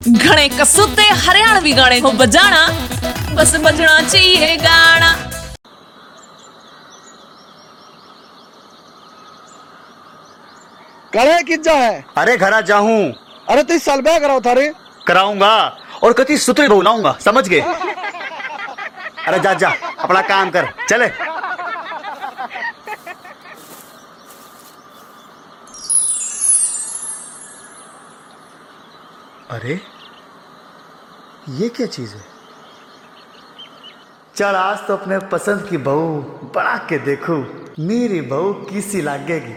घने कसूते हरियाणवी गाने को बजाना, बस बजना चाहिए गाना। करे किज्जा है। अरे घरा जाऊं। अरे तो इस साल ब्याह कराओ थारे। कराऊंगा और कति सुतरे बोलाऊंगा, समझ गए। अरे जा जा अपना काम कर, चले। अरे ये क्या चीज है? चल आज तो अपने पसंद की बहू बना के देखूं, मेरी बहू किसी लागेगी।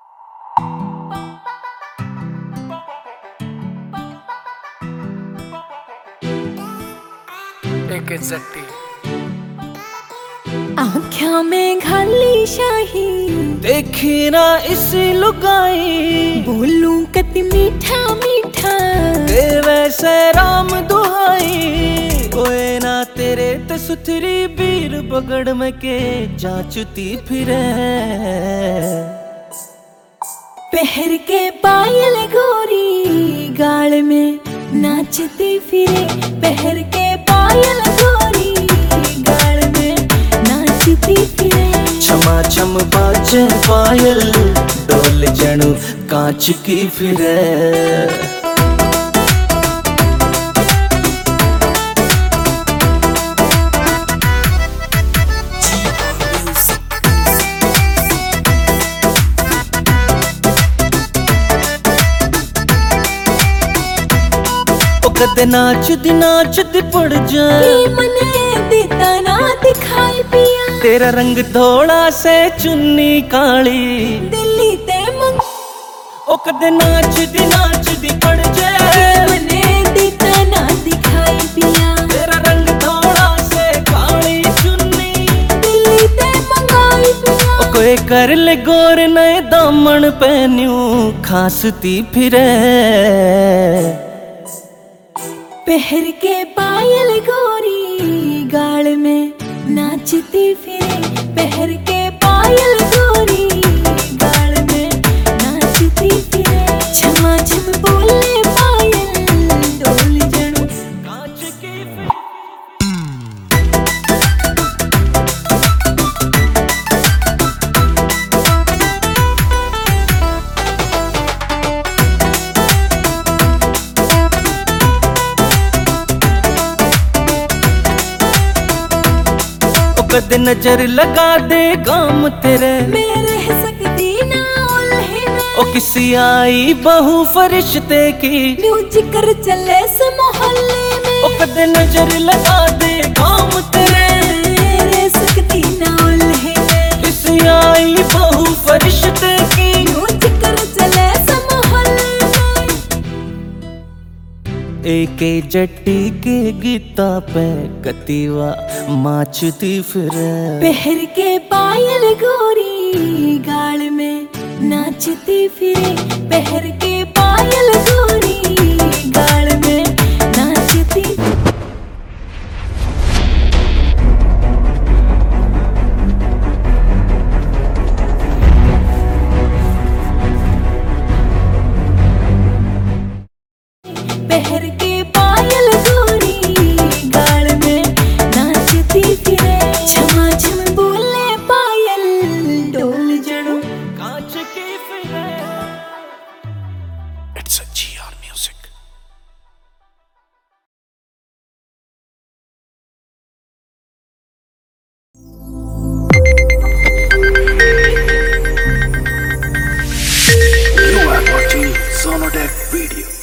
आँख्या में घाली शाही, देखी ना इसी लुगाई, बोलूं कति मीठा मीठा, ते वैसे राम दुहाई। कोई ना तेरे ते सुथरी बीर बगड़ में के जाचती फिरे। पहर के पायल गोरी गाल में नाचती फिरे। पहर के पायल गोरी गाल में नाचती फिरे। छमा छम बाजे पायल डोल जणु कांच की फिरे। कदे नाचदी पड़ जाए, मने देता ना दिखाई पिया। तेरा रंग थोड़ा से चुन्नी काली, दिल्ली ते मंग ओ कदे नाचदी पड़ जाए, मने देता ना दिखाई पिया। तेरा रंग थोड़ा से काली चुन्नी, दिल्ली ते मंगाई पिया। ओ कोई कर ले गोर नए दामन पहन्यू खासती फिरे। पहर के पायल गोरी गाल में नाचती फिरे। पहर के पायल गोरी गाल में नाचती फिरे। छमा छम बोले पायल डोल जणु कांच की कद नजर लगा दे गाम तेरे, मैं रह सकती ना उल्हे में। ओ किसी आई बहू फरिश्ते की, म्यूजिक कर चले से मोहल्ले में। ओ कद नजर लगा दे गाम तेरे, मैं रह सकती ना उल्हे में। किसी आई बहू फरिश्ते की, म्यूजिक कर चले से मोहल्ले में। एक जट्टी के गीता पे कतीवा माचती फिरे। पहर के पायल गोरी गाल में नाचती फिरे। पहर के पायल गोरी गाल में नाचती। पहर के पायल गोरी गाल में नाचती फिरे। छमा छम बोले पायल डोल जणु कांच की फिरे। It's a GR music. You are watching Sonodec video.